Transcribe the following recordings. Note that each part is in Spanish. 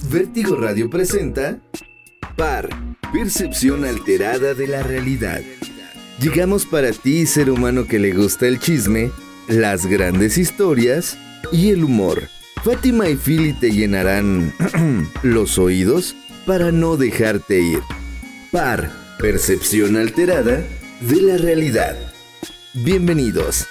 Vértigo Radio presenta PAR, Percepción Alterada de la Realidad. Llegamos para ti, ser humano que le gusta el chisme, las grandes historias y el humor. Fátima y Philly te llenarán los oídos para no dejarte ir. PAR, Percepción Alterada de la Realidad. Bienvenidos.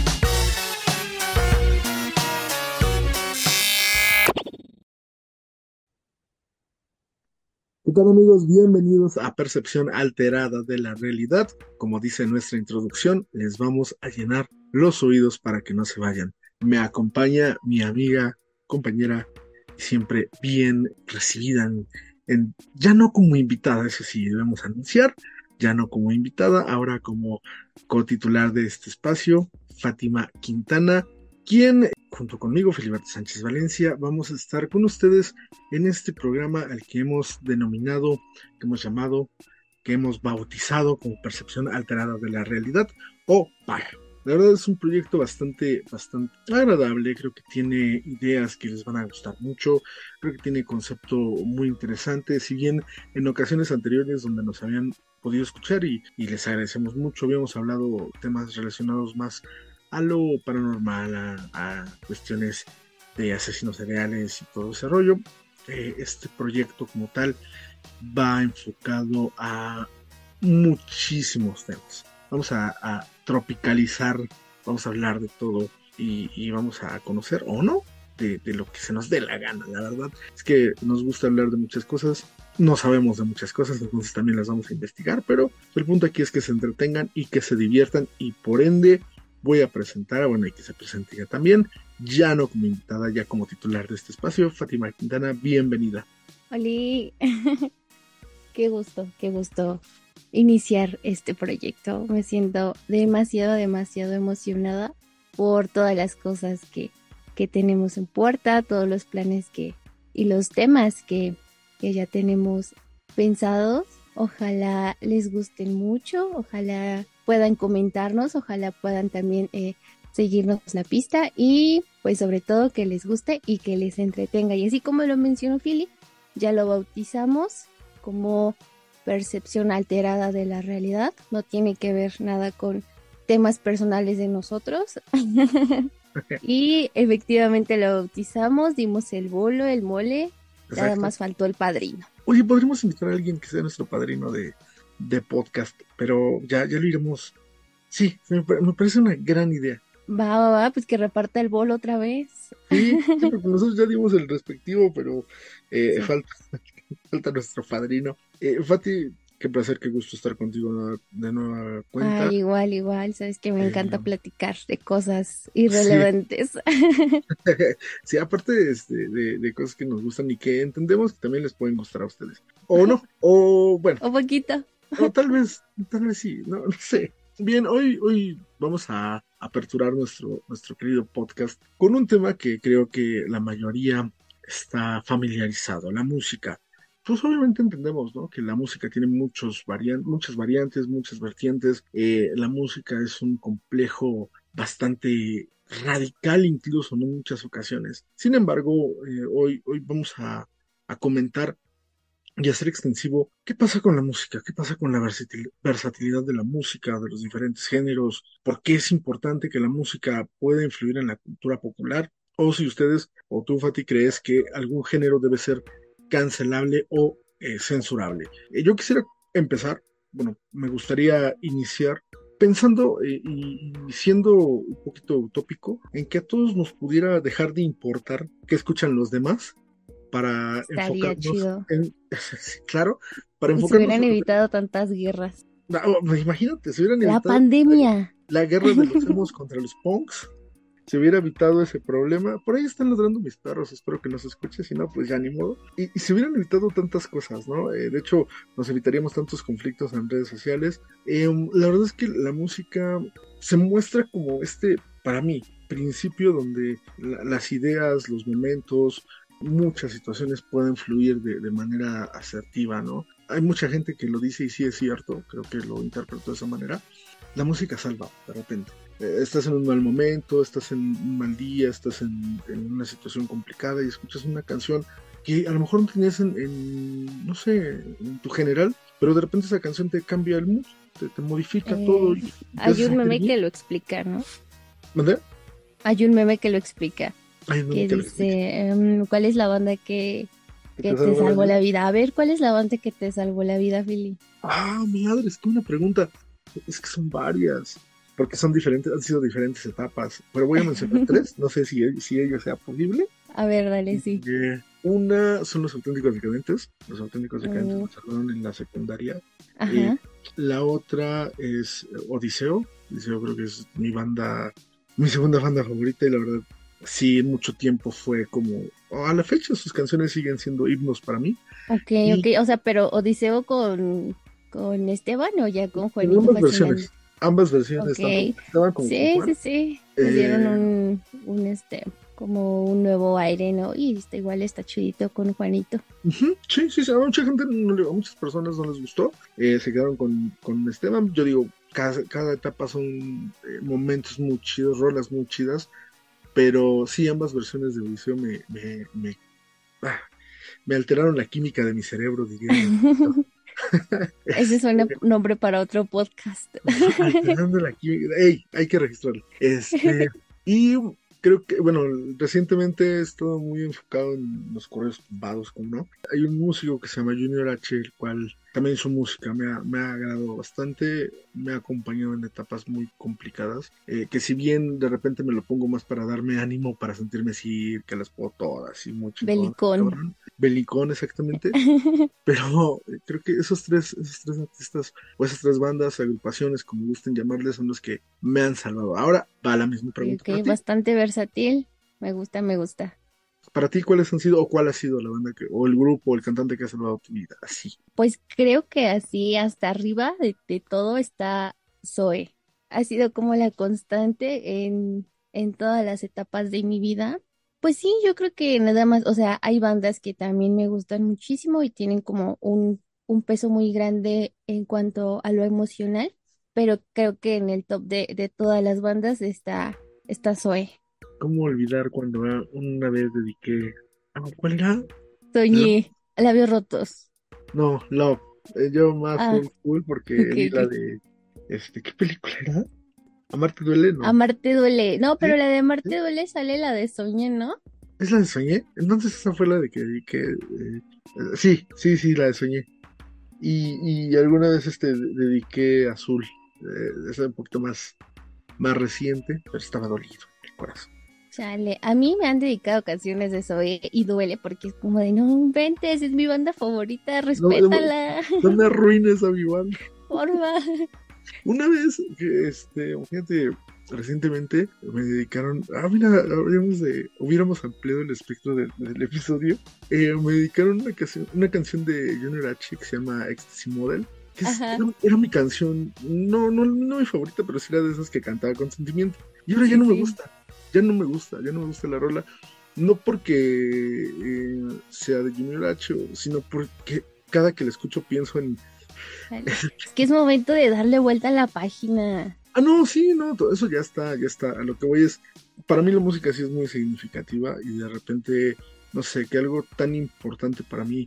¿Qué tal, amigos? Bienvenidos a Percepción Alterada de la Realidad. Como dice nuestra introducción, les vamos a llenar los oídos para que no se vayan. Me acompaña mi amiga, compañera, siempre bien recibida, ya no como invitada, eso sí debemos anunciar, ya no como invitada, ahora como cotitular de este espacio, Fátima Quintana, quien junto conmigo, Filiberto Sánchez Valencia, vamos a estar con ustedes en este programa al que hemos denominado, que hemos llamado, que hemos bautizado como Percepción Alterada de la Realidad, o PAR. La verdad es un proyecto bastante agradable, creo que tiene ideas que les van a gustar mucho, creo que tiene concepto muy interesante, si bien en ocasiones anteriores donde nos habían podido escuchar y les agradecemos mucho, habíamos hablado temas relacionados más a lo paranormal, a cuestiones de asesinos seriales y todo ese rollo. Este proyecto como tal va enfocado a muchísimos temas. Vamos a tropicalizar, vamos a hablar de todo y vamos a conocer o no de lo que se nos dé la gana. La verdad es que nos gusta hablar de muchas cosas, no sabemos de muchas cosas, entonces también las vamos a investigar, pero el punto aquí es que se entretengan y que se diviertan, y por ende voy a presentar, bueno, y que se presente ella también, ya no como invitada, ya como titular de este espacio, Fátima Quintana, bienvenida. Oli, qué gusto iniciar este proyecto. Me siento demasiado emocionada por todas las cosas que tenemos en puerta, todos los planes y los temas que ya tenemos pensados. Ojalá les gusten mucho, ojalá puedan comentarnos, ojalá puedan también seguirnos la pista y pues sobre todo que les guste y que les entretenga. Y así como lo mencionó Philly, ya lo bautizamos como Percepción Alterada de la Realidad. No tiene que ver nada con temas personales de nosotros. Y efectivamente lo bautizamos, dimos el bolo, el mole. Exacto. Nada más faltó el padrino. Oye, podríamos invitar a alguien que sea nuestro padrino de podcast, pero ya lo iremos. Sí, me parece una gran idea. Va, pues que reparta el bolo otra vez. Sí, porque nosotros ya dimos el respectivo, pero sí. falta nuestro padrino. Fati, qué placer, qué gusto estar contigo de nueva cuenta. Ay, igual, sabes que me encanta platicar de cosas irrelevantes. Sí, sí, aparte de cosas que nos gustan y que entendemos que también les pueden gustar a ustedes. O no, o bueno. O poquito. O tal vez sí, no sé. Bien, hoy vamos a aperturar nuestro querido podcast con un tema que creo que la mayoría está familiarizado, la música. Pues obviamente entendemos, ¿no?, que la música tiene muchas variantes, muchas vertientes. La música es un complejo bastante radical incluso, ¿no?, en muchas ocasiones. Sin embargo, hoy vamos a comentar y hacer extensivo qué pasa con la música, qué pasa con la versatilidad de la música, de los diferentes géneros, por qué es importante que la música pueda influir en la cultura popular, o si ustedes, o tú, Fati, crees que algún género debe ser cancelable o censurable. Yo quisiera empezar, bueno, me gustaría iniciar pensando y siendo un poquito utópico, en que a todos nos pudiera dejar de importar qué escuchan los demás, para estaría enfocarnos chido. Claro, para y enfocarnos. Se hubieran evitado tantas guerras. No, imagínate, se hubieran evitado la pandemia. La guerra de los emos contra los punks. Se hubiera evitado ese problema. Por ahí están ladrando mis perros, espero que no se escuche, si no, pues ya ni modo. Y se hubieran evitado tantas cosas, ¿no? De hecho, nos evitaríamos tantos conflictos en redes sociales. La verdad es que la música se muestra como para mí, principio donde las ideas, los momentos, muchas situaciones pueden fluir de manera asertiva, ¿no? Hay mucha gente que lo dice y sí es cierto, creo que lo interpreto de esa manera. La música salva, de repente. Estás en un mal momento, estás en un mal día, estás en una situación complicada y escuchas una canción que a lo mejor no tenías no sé, en tu general, pero de repente esa canción te cambia el mood, te modifica todo Eh, y te hace Hay un sentir meme bien. que lo explica, ¿no? ¿Mandé? Hay un meme que lo explica, Ay, no, que que lo explique. dice, ¿cuál es la banda ¿Que que te te salva la salvó vida? la vida? A ver, ¿cuál es la banda que te salvó la vida, Philly? Ah, madre, es que una pregunta. Es que son varias, porque son diferentes, han sido diferentes etapas. Pero voy a mencionar tres, no sé si ello sea posible. A ver, dale, sí. Una son los auténticos decadentes. Los auténticos decadentes Uh, me salvaron en la secundaria. Eh, ajá. la otra es Odiseo. Odiseo creo que es mi segunda banda favorita y la verdad, sí, mucho tiempo fue como, a la fecha sus canciones siguen siendo himnos para mí. Ok, ok. Y O sea, pero Odiseo con Esteban o ya con en Juanito Fascinante. ambas versiones, Ok. tanto con Esteban como con Sí, Juan. sí, sí. Le dieron Eh, como un nuevo aire, ¿no? Y igual está chidito con Juanito. Ujú, sí, sí, sí, a mucha gente, a muchas personas no les gustó, se quedaron con Esteban. Yo digo, cada etapa son momentos muy chidos, rolas muy chidas, pero sí, ambas versiones de Odiseo ah, me alteraron la química de mi cerebro, diría mi abuelito. Ese suena Este, nombre para otro podcast. alterando la química, ey, hay que registrarlo. Y creo que, bueno, recientemente he estado muy enfocado en los correos tumbados, como no. Hay un músico que se llama Junior H, el cual también su música me ha agradado bastante, me ha acompañado en etapas muy complicadas, que si bien de repente me lo pongo más para darme ánimo, para sentirme así, que las puedo todas y muy chingón, Belicón. cabrón, belicón exactamente, pero creo que esos tres artistas o esas tres bandas, agrupaciones, como gusten llamarles, son los que me han salvado. Ahora va la misma pregunta para Ok, ti. bastante versátil. Me gusta, me gusta. Para ti, ¿cuáles han sido o cuál ha sido la banda o el grupo o el cantante que ha salvado tu vida? Así. Pues creo que así hasta arriba de todo está Zoe. Ha sido como la constante en todas las etapas de mi vida. Pues sí, yo creo que nada más, o sea, hay bandas que también me gustan muchísimo y tienen como un peso muy grande en cuanto a lo emocional, pero creo que en el top de todas las bandas está Zoe. ¿Cómo olvidar cuando una vez dediqué... ¿cuál era? Love. Soñé, labios rotos. No, Love. Yo más Ah, old school porque ok, vi la ok. de... ¿qué película era? ¿Amarte duele? No. Amarte duele. No, ¿Sí? pero la de ¿Sí? Amarte duele sale la de Soñé, ¿no? ¿Es la de Soñé? Entonces esa fue la de que dediqué... sí, sí, sí, la de Soñé. Y alguna vez dediqué Azul. Es un poquito más reciente, pero estaba dolido el corazón. Chale, a mí me han dedicado canciones de Zoe y duele porque es como de no inventes, es mi banda favorita, No, respétala, no me arruines a mi banda. porfa. Una vez que, fíjate, recientemente me dedicaron, mira, hubiéramos ampliado el espectro del episodio, me dedicaron una canción de Junior H que se llama Ecstasy Model, Ajá, era mi canción, no mi favorita, pero sí era de esas que cantaba con sentimiento. Y ahora ya sí, no me sí. gusta, ya no me gusta la rola, no porque sea de Junior H, sino porque cada que la escucho pienso en... Chale. Es que es momento de darle vuelta a la página. No, sí, no, todo eso ya está, ya está. A lo que voy es, para mí la música sí es muy significativa y de repente, no sé, que algo tan importante para mí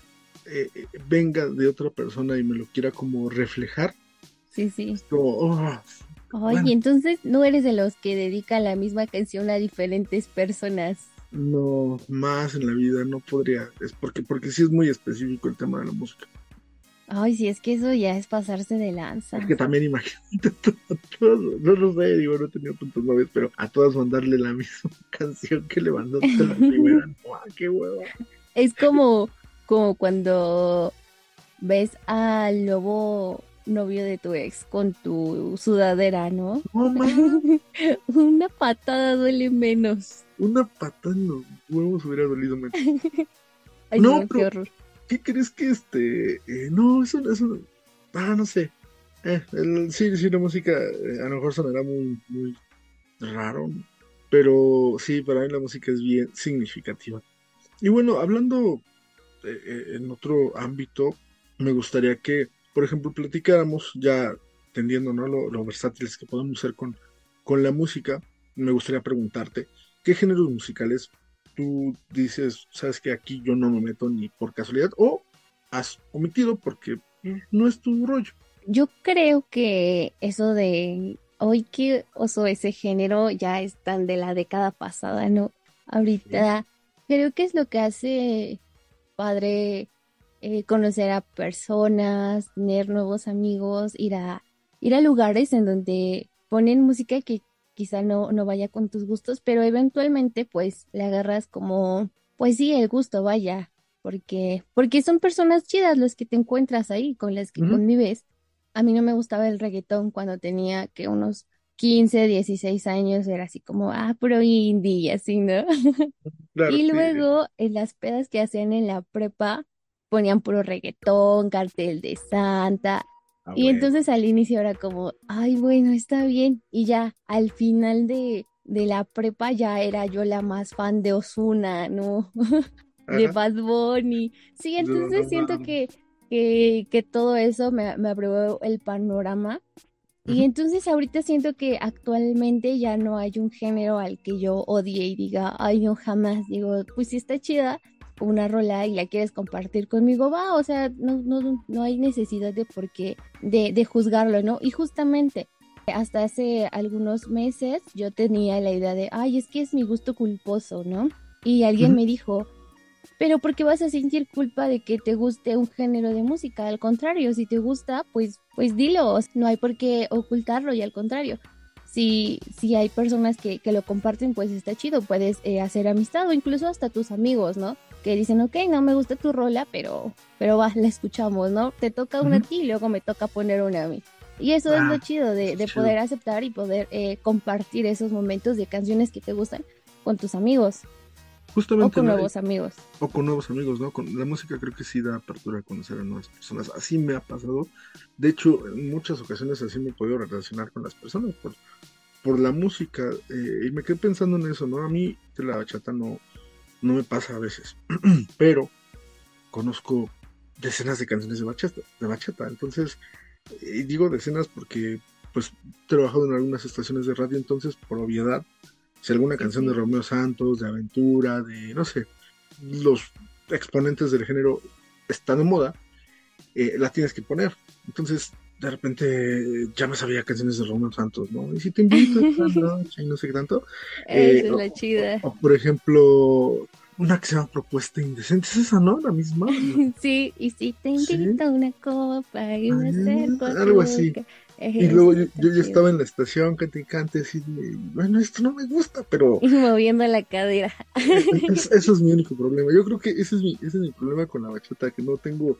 venga de otra persona y me lo quiera como reflejar, Sí, sí. como, Oye, bueno, entonces no eres de los que dedican la misma canción a diferentes personas. no, más en la vida no podría, es porque sí es muy específico el tema de la música. Ay, sí, es que eso ya es pasarse de Es que lanza. también imagínate a todas, no lo sé, digo, no he tenido tantos novios, pero a todas mandarle la misma canción que le mandaste la primera, no, qué hueva. Es como cuando ves al nuevo novio de tu ex con tu sudadera, ¿no? No, más. Una patada duele menos. Una patada en los huevos hubiera dolido menos. Ay, No, no, qué pero, horror. ¿qué crees que no, no sé. Sí, sí, la música a lo mejor sonará muy, muy raro, ¿no? Pero sí, para mí la música es bien significativa. Y bueno, hablando en otro ámbito, me gustaría que, por ejemplo, platicáramos ya entendiendo, ¿no? Lo versátiles que podemos ser con la música. Me gustaría preguntarte, ¿qué géneros musicales tú dices, sabes que aquí yo no me meto ni por casualidad, o has omitido porque no es tu rollo. Yo creo que eso de hoy que oso ese género ya es tan de la década pasada, ¿no? Sí. Ahorita creo que es lo que hace padre conocer a personas, tener nuevos amigos, ir a lugares en donde ponen música que quizá no vaya con tus gustos, pero eventualmente pues le agarras como, pues sí, el gusto, vaya, porque son personas chidas los que te encuentras ahí, con las que Ujú. convives. A mí no me gustaba el reggaetón cuando tenía que unos 15 16 años, era así como, puro indie y así, ¿no? Claro, Y sí. luego en las pedas que hacían en la prepa ponían puro reggaetón, cartel de Santa. Ah, Y bueno. entonces al inicio era como, ay, bueno, está bien. Y ya al final de la prepa ya era yo la más fan de Ozuna, ¿no? De Ajá. Bad Bunny. Sí, De Don entonces siento Omar. que todo eso me abrió el panorama. Y Ujú. entonces ahorita siento que actualmente ya no hay un género al que yo odie y diga, ay, no, jamás. Digo, pues si está chida una rola y la quieres compartir conmigo, va, o sea, no hay necesidad de por qué, de juzgarlo, ¿no? Y justamente hasta hace algunos meses yo tenía la idea de, ay, es que es mi gusto culposo, ¿no? Y alguien Ujú. me dijo, pero ¿por qué vas a sentir culpa de que te guste un género de música? Al contrario, si te gusta, pues dilo, o sea, no hay por qué ocultarlo y al contrario, si hay personas que lo comparten, pues está chido, puedes hacer amistad o incluso hasta tus amigos, ¿no? Que dicen, ok, no me gusta tu rola, pero va, la escuchamos, ¿no? Te toca una a Ujú. ti y luego me toca poner una a mí. Y eso es lo Ah, chido eso es de chido. poder aceptar y poder compartir esos momentos de canciones que te gustan con tus amigos o Justamente, con ¿no? nuevos amigos. O con nuevos amigos, ¿no? Con la música creo que sí da apertura a conocer a nuevas personas. Así me ha pasado. De hecho, en muchas ocasiones así me he podido relacionar con las personas por la música. Y me quedé pensando en eso, ¿no? A mí de la bachata no me pasa a veces. Pero conozco decenas de canciones de bachata. Entonces, digo decenas porque pues he trabajado en algunas estaciones de radio, entonces por obviedad, si alguna Sí, canción de sí. Romeo Santos, de aventura, de no sé, los exponentes del género está de moda, la tienes que poner. Entonces, de repente ya me sabía canciones de Romeo Santos, ¿no? Y si te invito esta noche y no sé qué tanto. Esa es O, la chida. por ejemplo, una que se llama Propuesta Indecente, es esa, ¿no? La misma. Sí, y si te Sí, invito a una copa y me acerco a tu algo así. boca, Y eso luego yo, está yo ya chido. estaba en la estación, cante y cante, así, bueno, esto no me gusta, pero Y moviendo la cadera. eso es mi único problema. Yo creo que ese es mi problema con la bachata, que no tengo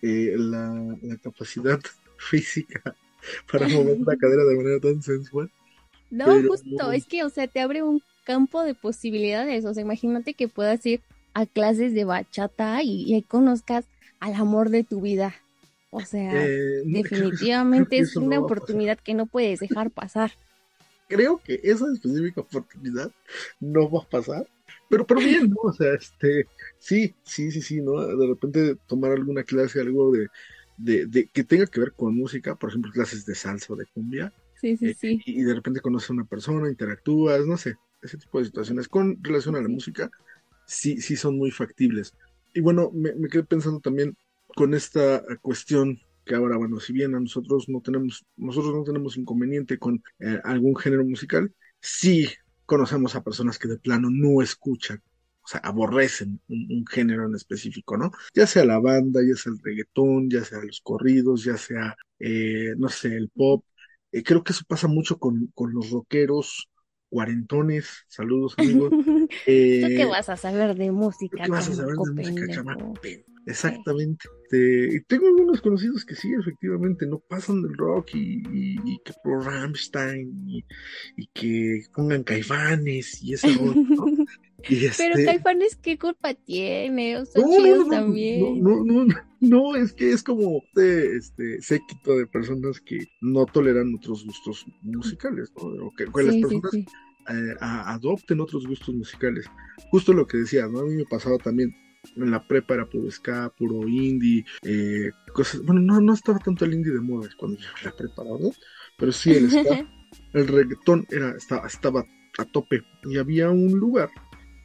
la capacidad física para mover la cadera de manera tan sensual, No, pero justo, es que, o sea, te abre un campo de posibilidades. O sea, imagínate que puedas ir a clases de bachata y ahí conozcas al amor de tu vida. O sea, creo definitivamente que es eso no una va a pasar. oportunidad que no puedes dejar pasar. Creo que esa específica oportunidad no va a pasar, pero bien, ¿no? O sea, sí, sí, sí, sí, ¿no? De repente tomar alguna clase, algo de que tenga que ver con música, por ejemplo, clases de salsa o de cumbia, Sí, sí, sí. y de repente conoces a una persona, interactúas, no sé, ese tipo de situaciones con relación Sí, a la sí. música, sí, sí son muy factibles. Y bueno, me quedé pensando también con esta cuestión que ahora, bueno, si bien a nosotros no tenemos inconveniente con algún género musical, sí conocemos a personas que de plano no escuchan, o sea, aborrecen un género en específico, ¿no? Ya sea la banda, ya sea el reggaetón, ya sea los corridos, ya sea, no sé, el pop. Creo que eso pasa mucho con los rockeros cuarentones. Saludos, amigos. ¿Tú qué Eh, vas a saber de ¿Tú música, qué vas a saber chamaco de música, pendejo? chamaco? Sí. Exactamente. Y tengo algunos conocidos que sí, efectivamente, no pasan del rock y que por Rammstein y que pongan Caifanes y ese rollo, ¿no? Y Pero Caifanes, ¿qué culpa tiene? O no, son no, no, chidos no, no, también. no, no, no, es que es como séquito de personas que no toleran otros gustos musicales, ¿no? O que las Sí, sí, personas sí. adopten otros gustos musicales. Justo lo que decías, ¿no? A mí me pasaba también en la prepa, era puro ska, puro indie, cosas, bueno, no estaba tanto el indie de moda cuando yo en la prepa, la verdad, pero sí el ska, el reggaetón estaba a tope y había un lugar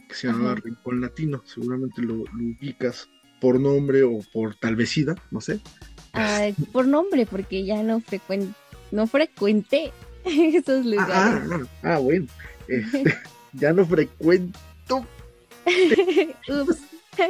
que se llamaba Rincón Latino. Seguramente lo ubicas por nombre o por tal vecida, no sé. Por nombre, porque ya no frecuenté esos lugares. Bueno. Ya no frecuento. Ups.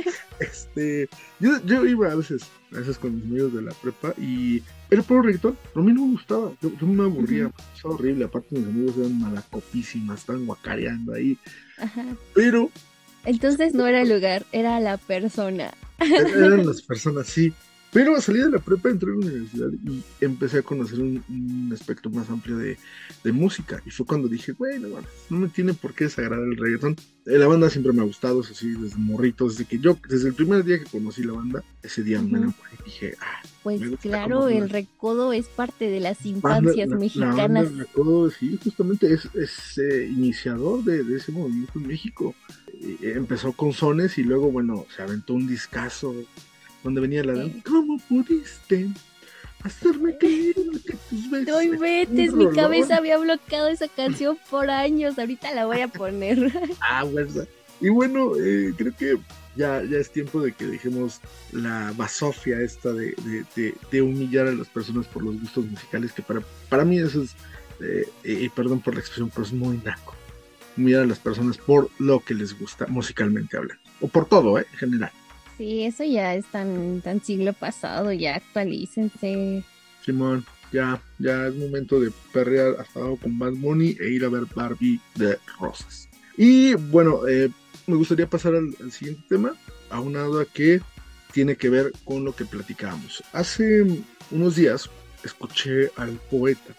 Yo iba a veces con mis amigos de la prepa y era puro reggaetón, pero a mí no me gustaba, yo me aburría, estaba horrible, aparte mis amigos eran malacopísimas, estaban guacareando ahí, pero... Entonces no era el lugar, era la persona. Eran las personas, sí. Pero salí de la prepa, entré a la universidad y empecé a conocer un espectro más amplio de música. Y fue cuando dije, bueno, no me tiene por qué desagradar el reggaetón. La banda siempre me ha gustado, eso sí, desde morrito, desde el primer día que conocí la banda, ese día me enamoré y dije, pues claro, el recodo es parte de las infancias mexicanas. La banda del recodo, sí, justamente es iniciador de ese movimiento en México. Empezó con sones y luego, bueno, se aventó un discazo donde venía la de ¿cómo pudiste hacerme creer que tus besos? No inventes, mi cabeza había bloqueado esa canción por años, ahorita la voy a poner. ¿Verdad? Y bueno, creo que ya es tiempo de que dejemos la basofia esta de humillar a las personas por los gustos musicales, que para mí eso es, perdón por la expresión, pero es muy naco. Humillar a las personas por lo que les gusta musicalmente hablando, o por todo, en general. Sí, eso ya es tan siglo pasado, ya actualícense. Simón, ya es momento de perrear hasta abajo con Bad Bunny e ir a ver Barbie de Rosas. Y bueno, me gustaría pasar al siguiente tema, aunado a que tiene que ver con lo que platicábamos. Hace unos días escuché al poeta,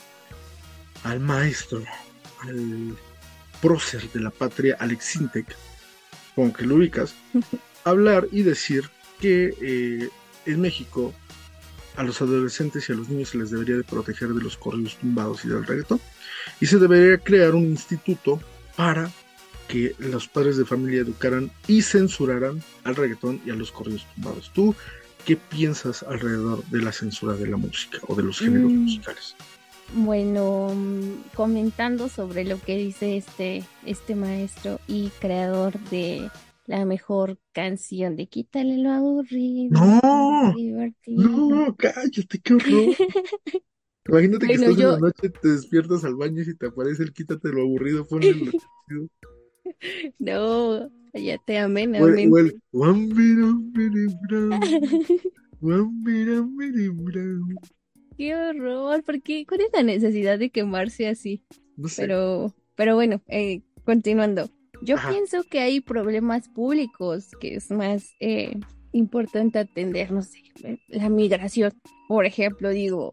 al maestro, al prócer de la patria, Alex Sintek, como que lo ubicas, hablar y decir que en México a los adolescentes y a los niños se les debería de proteger de los corridos tumbados y del reggaetón, y se debería crear un instituto para que los padres de familia educaran y censuraran al reggaetón y a los corridos tumbados. ¿Tú qué piensas alrededor de la censura de la música o de los géneros musicales? Bueno, comentando sobre lo que dice este maestro y creador de la mejor canción de Quítale lo aburrido. No, cállate, qué horror. Imagínate que estás en la noche, te despiertas al baño y si te aparece el Quítate lo aburrido, ponle lo chido. No, ya te amé, o el qué horror, ¿cuál es la necesidad de quemarse así? No sé. Pero bueno, continuando. Yo pienso que hay problemas públicos que es más importante atender, no sé, la migración, por ejemplo, digo.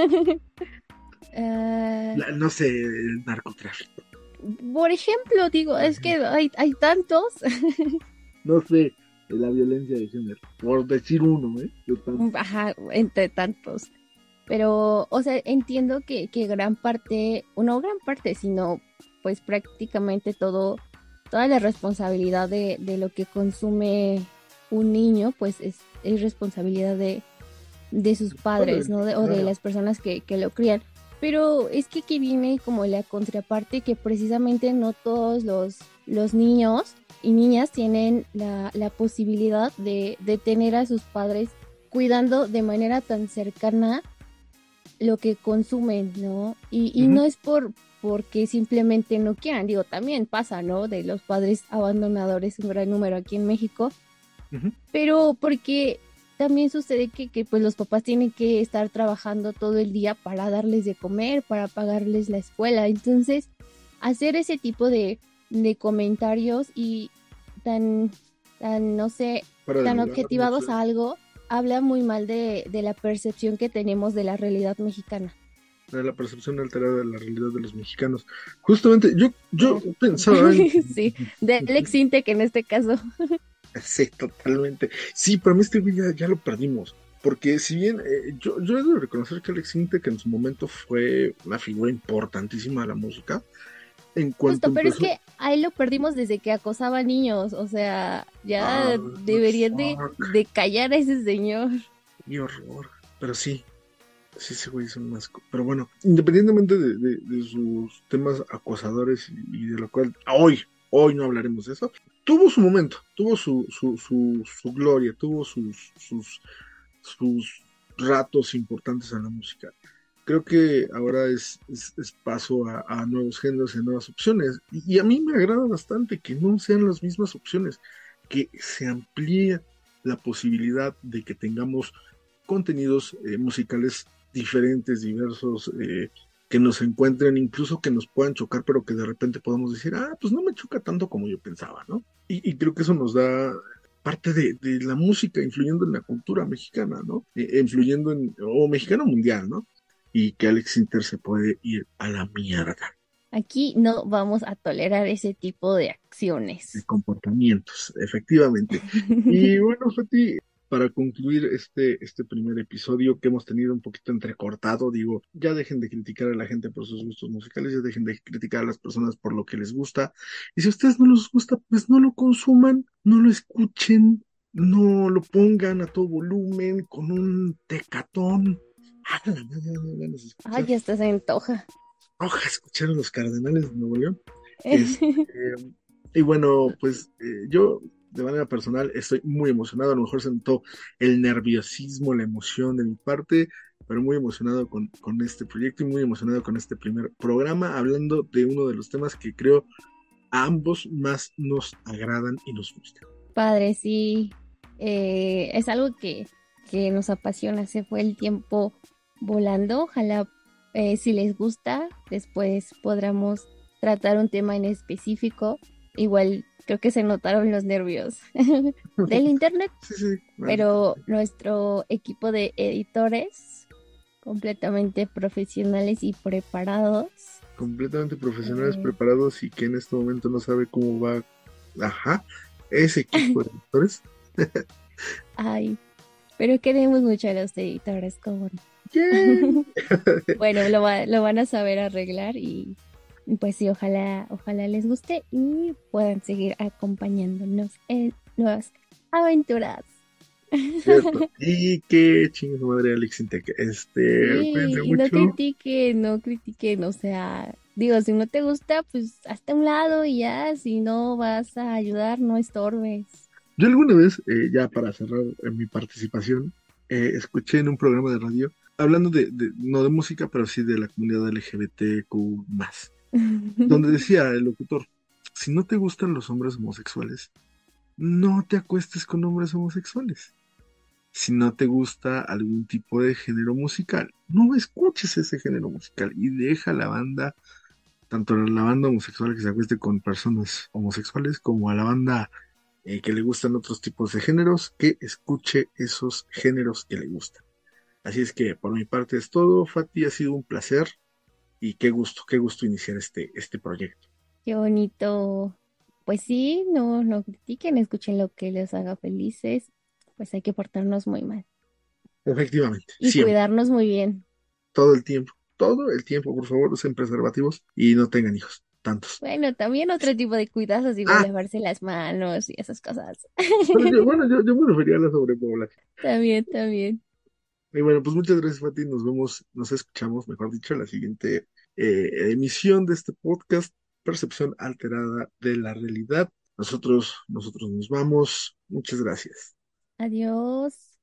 No sé, el narcotráfico. Por ejemplo, digo, es que hay tantos. No sé, la violencia de género, por decir uno, Ajá, entre tantos. Pero, o sea, entiendo que gran parte, no gran parte, sino pues prácticamente toda la responsabilidad de lo que consume un niño, pues es responsabilidad de sus padres, ¿no? O de las personas que lo crían. Pero es que aquí viene como la contraparte que precisamente no todos los niños y niñas tienen la posibilidad de tener a sus padres cuidando de manera tan cercana lo que consumen, ¿no? Y no es porque simplemente no quieran, digo, también pasa, ¿no? De los padres abandonadores, un gran número aquí en México, pero porque también sucede que pues los papás tienen que estar trabajando todo el día para darles de comer, para pagarles la escuela, entonces hacer ese tipo de comentarios y tan, no sé, tan objetivados a algo, habla muy mal de la percepción que tenemos de la realidad mexicana. De la percepción alterada de la realidad de los mexicanos. Justamente, yo pensaba en... Sí, de Alex Sintek en este caso. Sí, totalmente. Sí, para mí este güey ya lo perdimos. Porque si bien yo he de reconocer que Alex Sintek en su momento fue una figura importantísima de la música. Justo, pero es que ahí lo perdimos desde que acosaba a niños, o sea, ya deberían de callar a ese señor. Qué horror, pero sí, ese güey es un asco. Pero bueno, independientemente de sus temas acosadores y de lo cual hoy no hablaremos de eso, tuvo su momento, tuvo su gloria, tuvo sus ratos importantes en la música. Creo que ahora es paso a nuevos géneros y a nuevas opciones. Y a mí me agrada bastante que no sean las mismas opciones, que se amplíe la posibilidad de que tengamos contenidos musicales diferentes, diversos, que nos encuentren, incluso que nos puedan chocar, pero que de repente podamos decir, pues no me choca tanto como yo pensaba, ¿no? Y creo que eso nos da parte de la música influyendo en la cultura mexicana, ¿no? Influyendo o mexicano mundial, ¿no? Y que Alex Inter se puede ir a la mierda. Aquí no vamos a tolerar ese tipo de De acciones. comportamientos, efectivamente. Y bueno, Fati, para concluir este primer episodio que hemos tenido un poquito entrecortado, digo, ya dejen de criticar a la gente por sus gustos musicales, ya dejen de criticar a las personas por lo que les gusta. Y si a ustedes no les gusta, pues no lo consuman, no lo escuchen, no lo pongan a todo volumen con un tecatón. La madre, no me dan ganas de escuchar. Ya hasta se antoja. Ojalá escuchar a los Cardenales de Nuevo León. Este, y bueno, pues yo de manera personal estoy muy emocionado. A lo mejor se notó el nerviosismo, la emoción de mi parte, pero muy emocionado con este proyecto y muy emocionado con este primer programa, hablando de uno de los temas que creo a ambos más nos agradan y nos gustan. Padre, sí. Es algo que nos apasiona. Se fue el tiempo volando. Ojalá, si les gusta, después podamos tratar un tema en específico. Igual creo que se notaron los nervios del internet, Sí, pero nuestro equipo de editores, completamente profesionales y preparados. Completamente profesionales, preparados y que en este momento no sabe cómo va. Ajá, ese equipo de editores. Ay, pero queremos mucho a los editores, como bueno, lo van a saber arreglar y pues sí, ojalá les guste y puedan seguir acompañándonos en nuevas aventuras. Cierto. Y qué chingue su madre Alex Intec. Cuídense Y mucho. no critiquen, o sea, digo, si no te gusta, pues hazte a un lado y ya, si no vas a ayudar, no estorbes. Yo alguna vez, ya para cerrar mi participación, escuché en un programa de radio, hablando no de música, pero sí de la comunidad LGBTQ+, donde decía el locutor, si no te gustan los hombres homosexuales, no te acuestes con hombres homosexuales. Si no te gusta algún tipo de género musical, no escuches ese género musical y deja la banda, tanto la banda homosexual que se acueste con personas homosexuales, como a la banda que le gustan otros tipos de géneros, que escuche esos géneros que le gustan. Así es que por mi parte es todo, Fati, ha sido un placer y qué gusto iniciar este proyecto. Qué bonito. Pues sí, no critiquen, escuchen lo que les haga felices. Pues hay que portarnos muy mal Efectivamente, y siempre, cuidarnos muy bien. todo el tiempo, por favor, usen preservativos y no tengan hijos, tantos. Bueno, también otro tipo de cuidados, digo, Ah, lavarse las manos y esas cosas. pero yo me refería a la sobrepoblación. También. Y bueno, pues muchas gracias, Fati. Nos escuchamos, mejor dicho, en la siguiente emisión de este podcast, Percepción Alterada de la Realidad. Nosotros nos vamos. Muchas gracias. Adiós.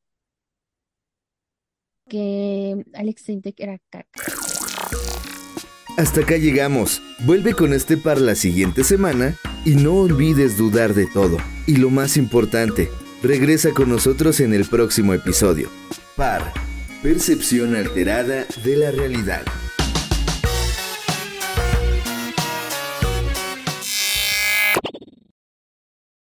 Que Alex Intec era caca. Hasta acá llegamos. Vuelve con este par la siguiente semana y no olvides dudar de todo. Y lo más importante, regresa con nosotros en el próximo episodio. Par, percepción alterada de la realidad.